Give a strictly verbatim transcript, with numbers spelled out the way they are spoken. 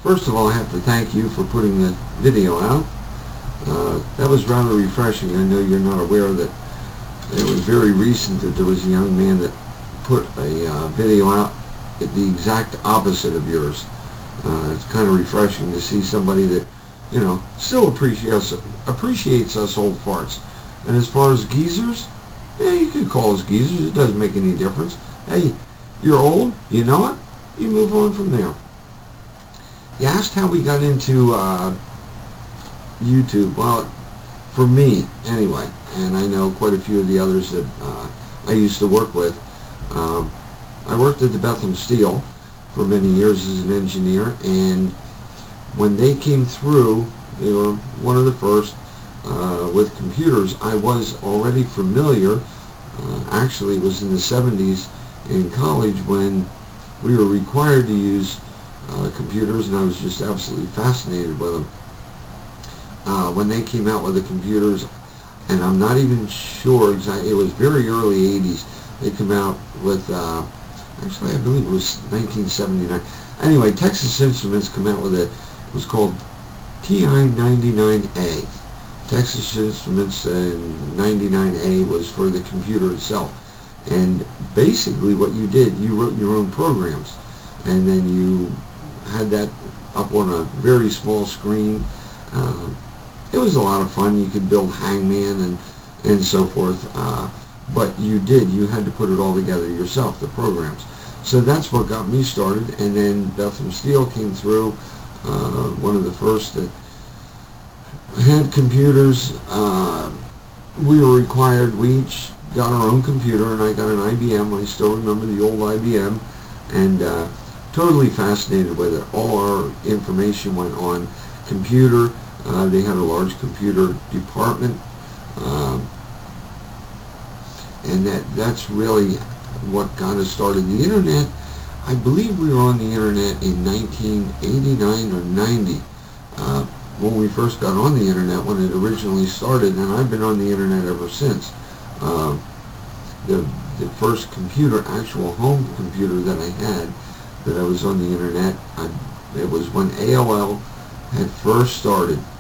First of all, I have to thank you for putting the video out. Uh, that was rather refreshing. I know you're not aware that it was very recent that there was a young man that put a uh, video out at the exact opposite of yours. Uh, it's kind of refreshing to see somebody that, you know, still appreciates appreciates us old farts. And as far as geezers, yeah, you could call us geezers. It doesn't make any difference. Hey, you're old. You know it. You move on from there. You asked how we got into uh, YouTube. Well, for me, anyway, and I know quite a few of the others that uh, I used to work with. Um, I worked at the Bethlehem Steel for many years as an engineer, and when they came through, they were one of the first uh, with computers. I was already familiar. Uh, actually, it was in the seventies in college when we were required to use uh, computers, and I was just absolutely fascinated with them. Uh, when they came out with the computers, and I'm not even sure exactly, it was very early eighties, they came out with, uh, actually I believe it was nineteen seventy-nine. Anyway, Texas Instruments came out with it. It was called T I ninety-nine A. Texas Instruments and ninety-nine A was for the computer itself. And basically what you did, you wrote your own programs, and then you had that up on a very small screen. Uh, it was a lot of fun. You could build Hangman and, and so forth. Uh, but you did, you had to put it all together yourself, the programs. So that's what got me started. And then Bethlehem Steel came through, uh, one of the first that had computers. Uh, we were required, we each got our own computer, and I got an I B M. I still remember the old I B M, and uh, totally fascinated with it. All our information went on computer. Uh, they had a large computer department, um, and that that's really what got us started. The internet, I believe we were on the internet in nineteen eighty-nine or ninety. Uh, when we first got on the internet, when it originally started, and I've been on the internet ever since. Uh, the, the first computer, actual home computer that I had, that I was on the internet, I, it was when A O L had first started.